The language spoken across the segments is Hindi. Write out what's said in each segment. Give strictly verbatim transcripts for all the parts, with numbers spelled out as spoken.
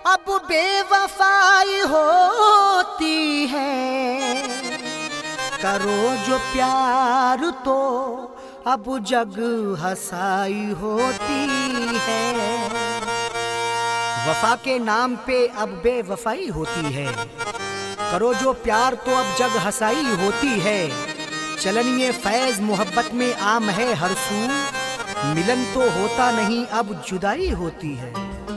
अब बेवफाई होती है, करो जो प्यार तो अब जग हंसाई होती है। वफा के नाम पे अब बेवफाई होती है, करो जो प्यार तो अब जग हंसाई होती है। चलन ये फैज मोहब्बत में आम है हर सू, मिलन तो होता नहीं अब जुदाई होती है।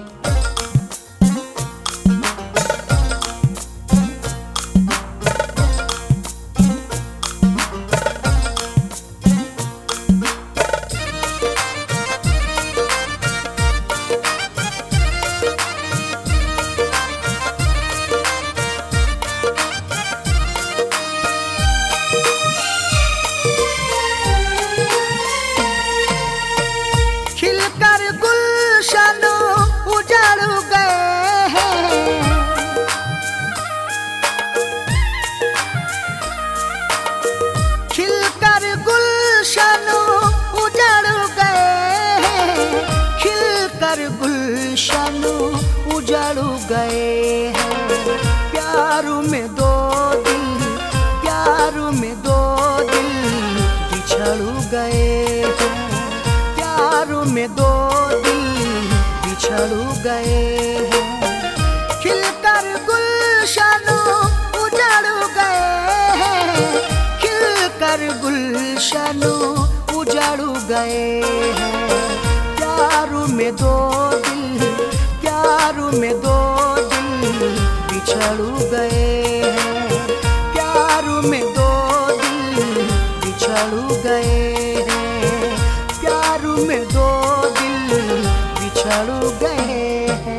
गुलशन उजड़ गए हैं, प्यारू में दो दिल, प्यारू में दो दिल बिछड़ गए हैं, प्यारू में दो दिल बिछड़ गए हैं। खिलकर गुलशन उजड़ गए हैं, खिलकर गुलशन उजड़ गए हैं, प्यारू में दो दिल, प्यारू में दो दिल बिछड़ गए हैं, प्यारू में दो दिल बिछड़ गए हैं, प्यारू में दो दिल बिछड़ गए हैं।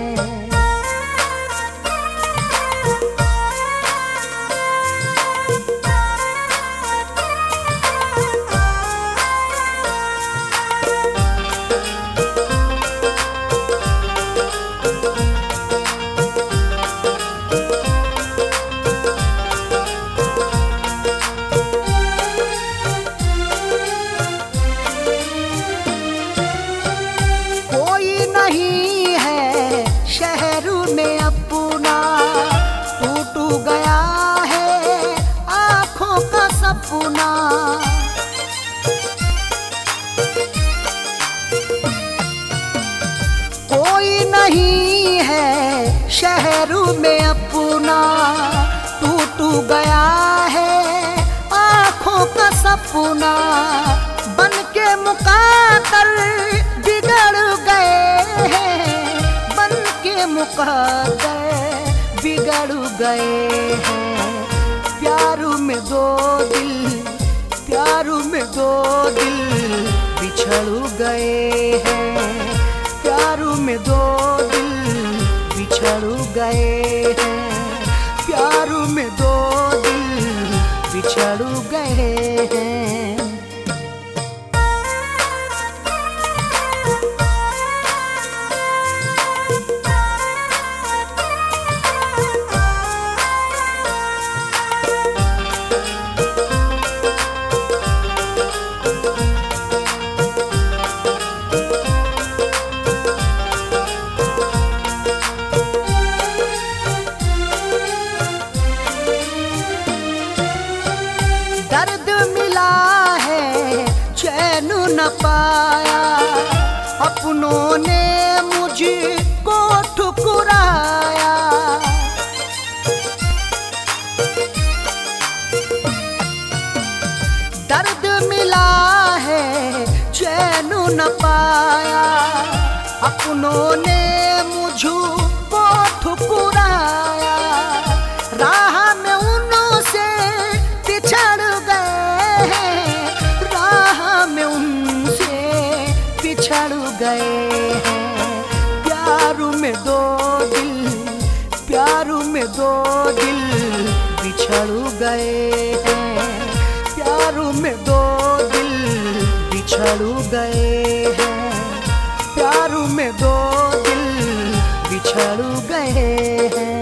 सपना कोई नहीं है शहर में अपना, टूट गया है आँखों का सपना, बन के मुकातर बिगड़ गए हैं, बन के मुकातर बिगड़ गए हैं। प्यारू में दो दिल, प्यारू में दो दिल बिछड़ गए हैं, प्यारू में दो दिल बिछड़ गए हैं, प्यारू में दो दिल बिछड़ गए हैं। दर्द मिला है चैन न पाया, अपनों ने मुझको ठुकराया, दर्द मिला है चैन न पाया, अपनों ने मुझको ठुकराया, राह में उनसे बिछड़ गए हैं, राह में उनसे बिछड़ गए हैं। प्यारू में दो दिल, प्यारू में दो दिल बिछड़ गए हैं, प्यारू में दो दिल बिछड़ गए हैं, प्यारू में दो दिल बिछड़ गए हैं।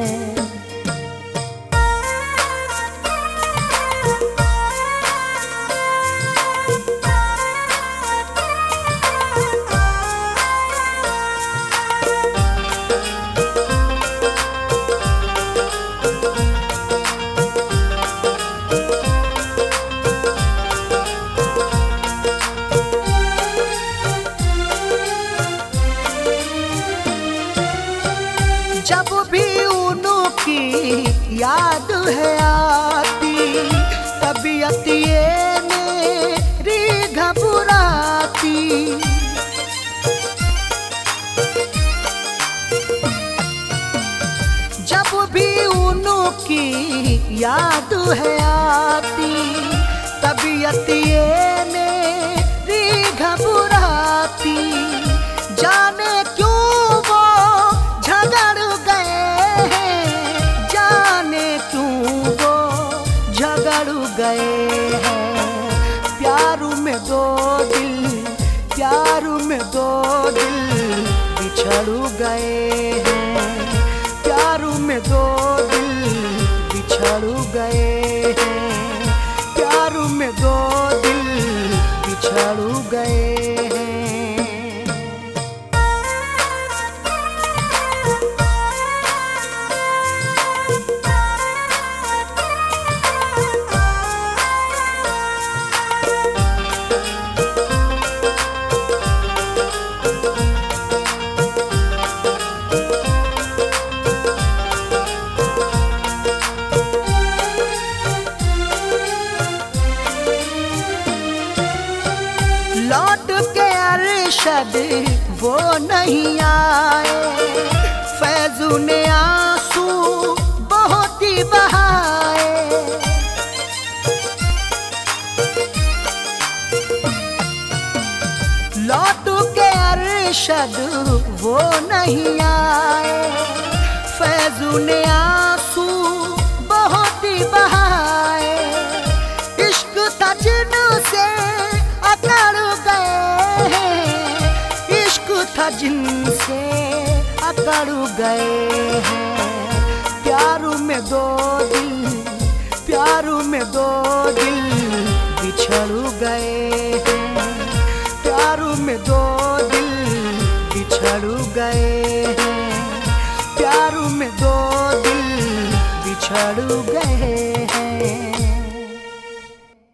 याद है आती, तबीयत ये मेरी घबराती। जब भी उनकी याद है आती, तबीयत ये मेरी घबराती। जाने क्यों वो झगड़ गए हैं, जाने क्यों वो झगड़ गए हैं। प्यार में दो दिल, प्यार में दो दिल बिछड़ गए हैं। प्यार में दो दिल बिछड़ गए हैं। प्यार में दो दिल बिछड़ गए हैं। लौट के अरशद वो नहीं आए, फैज़ू ने आंसू बहुत ही बहाए। लौट के अरशद वो नहीं आए, फैज़ू ने आंसू बहुत ही बहाए। इश्क था जिनसे अकड़ गए हैं, इश्क था जिनसे अकड़ गए हैं। प्यार में दो दिल, प्यार में दो दिल बिछड़ गए